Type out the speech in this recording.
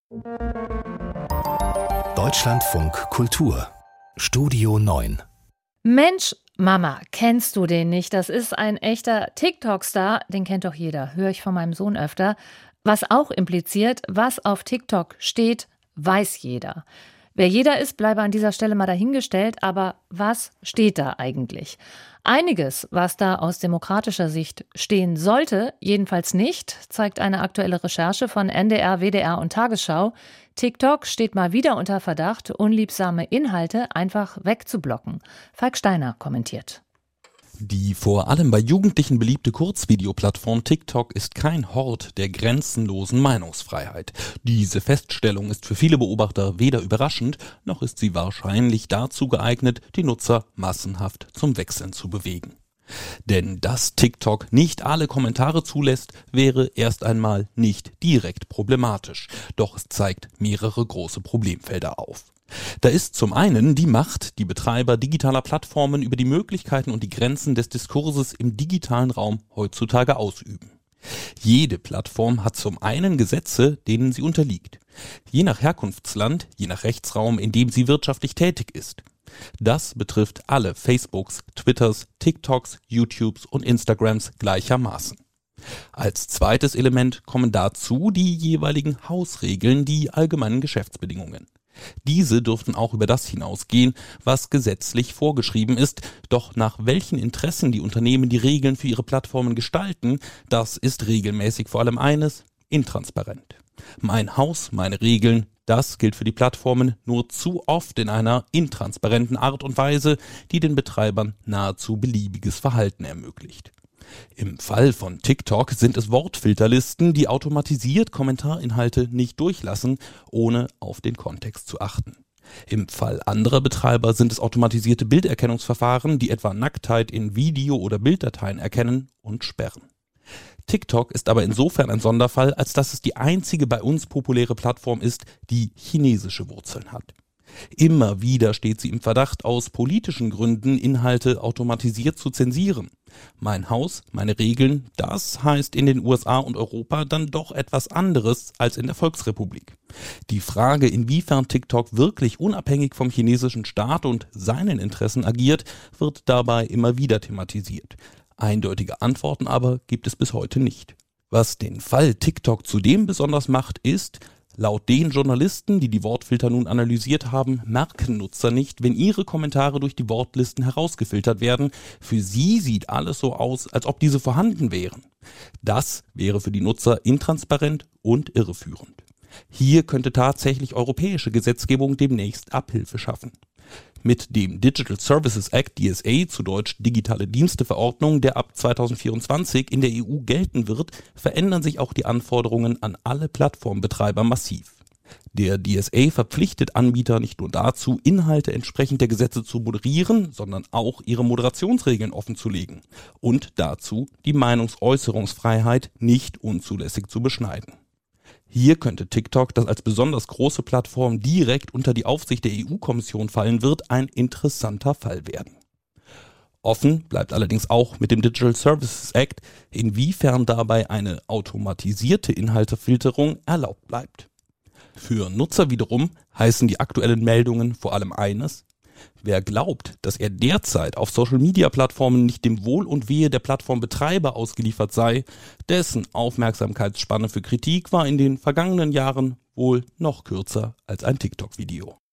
Deutschlandfunk Kultur Studio 9. Mensch, Mama, kennst du den nicht? Das ist ein echter TikTok-Star, den kennt doch jeder, höre ich von meinem Sohn öfter. Was auch impliziert, was auf TikTok steht, weiß jeder. Wer jeder ist, bleibe an dieser Stelle mal dahingestellt, aber was steht da eigentlich? Einiges, was da aus demokratischer Sicht stehen sollte, jedenfalls nicht, zeigt eine aktuelle Recherche von NDR, WDR und Tagesschau. TikTok steht mal wieder unter Verdacht, unliebsame Inhalte einfach wegzublocken. Falk Steiner kommentiert. Die vor allem bei Jugendlichen beliebte Kurzvideoplattform TikTok ist kein Hort der grenzenlosen Meinungsfreiheit. Diese Feststellung ist für viele Beobachter weder überraschend, noch ist sie wahrscheinlich dazu geeignet, die Nutzer massenhaft zum Wechseln zu bewegen. Denn dass TikTok nicht alle Kommentare zulässt, wäre erst einmal nicht direkt problematisch. Doch es zeigt mehrere große Problemfelder auf. Da ist zum einen die Macht, die Betreiber digitaler Plattformen über die Möglichkeiten und die Grenzen des Diskurses im digitalen Raum heutzutage ausüben. Jede Plattform hat zum einen Gesetze, denen sie unterliegt. Je nach Herkunftsland, je nach Rechtsraum, in dem sie wirtschaftlich tätig ist. Das betrifft alle Facebooks, Twitters, TikToks, YouTubes und Instagrams gleichermaßen. Als zweites Element kommen dazu die jeweiligen Hausregeln, die allgemeinen Geschäftsbedingungen. Diese dürften auch über das hinausgehen, was gesetzlich vorgeschrieben ist, doch nach welchen Interessen die Unternehmen die Regeln für ihre Plattformen gestalten, das ist regelmäßig vor allem eines: intransparent. Mein Haus, meine Regeln, das gilt für die Plattformen nur zu oft in einer intransparenten Art und Weise, die den Betreibern nahezu beliebiges Verhalten ermöglicht. Im Fall von TikTok sind es Wortfilterlisten, die automatisiert Kommentarinhalte nicht durchlassen, ohne auf den Kontext zu achten. Im Fall anderer Betreiber sind es automatisierte Bilderkennungsverfahren, die etwa Nacktheit in Video- oder Bilddateien erkennen und sperren. TikTok ist aber insofern ein Sonderfall, als dass es die einzige bei uns populäre Plattform ist, die chinesische Wurzeln hat. Immer wieder steht sie im Verdacht, aus politischen Gründen Inhalte automatisiert zu zensieren. Mein Haus, meine Regeln, das heißt in den USA und Europa dann doch etwas anderes als in der Volksrepublik. Die Frage, inwiefern TikTok wirklich unabhängig vom chinesischen Staat und seinen Interessen agiert, wird dabei immer wieder thematisiert. Eindeutige Antworten aber gibt es bis heute nicht. Was den Fall TikTok zudem besonders macht, ist: Laut den Journalisten, die die Wortfilter nun analysiert haben, merken Nutzer nicht, wenn ihre Kommentare durch die Wortlisten herausgefiltert werden. Für sie sieht alles so aus, als ob diese vorhanden wären. Das wäre für die Nutzer intransparent und irreführend. Hier könnte tatsächlich europäische Gesetzgebung demnächst Abhilfe schaffen. Mit dem Digital Services Act, DSA, zu Deutsch Digitale Diensteverordnung, der ab 2024 in der EU gelten wird, verändern sich auch die Anforderungen an alle Plattformbetreiber massiv. Der DSA verpflichtet Anbieter nicht nur dazu, Inhalte entsprechend der Gesetze zu moderieren, sondern auch ihre Moderationsregeln offenzulegen und dazu, die Meinungsäußerungsfreiheit nicht unzulässig zu beschneiden. Hier könnte TikTok, das als besonders große Plattform direkt unter die Aufsicht der EU-Kommission fallen wird, ein interessanter Fall werden. Offen bleibt allerdings auch mit dem Digital Services Act, inwiefern dabei eine automatisierte Inhaltefilterung erlaubt bleibt. Für Nutzer wiederum heißen die aktuellen Meldungen vor allem eines: Wer glaubt, dass er derzeit auf Social-Media-Plattformen nicht dem Wohl und Wehe der Plattformbetreiber ausgeliefert sei, dessen Aufmerksamkeitsspanne für Kritik war in den vergangenen Jahren wohl noch kürzer als ein TikTok-Video.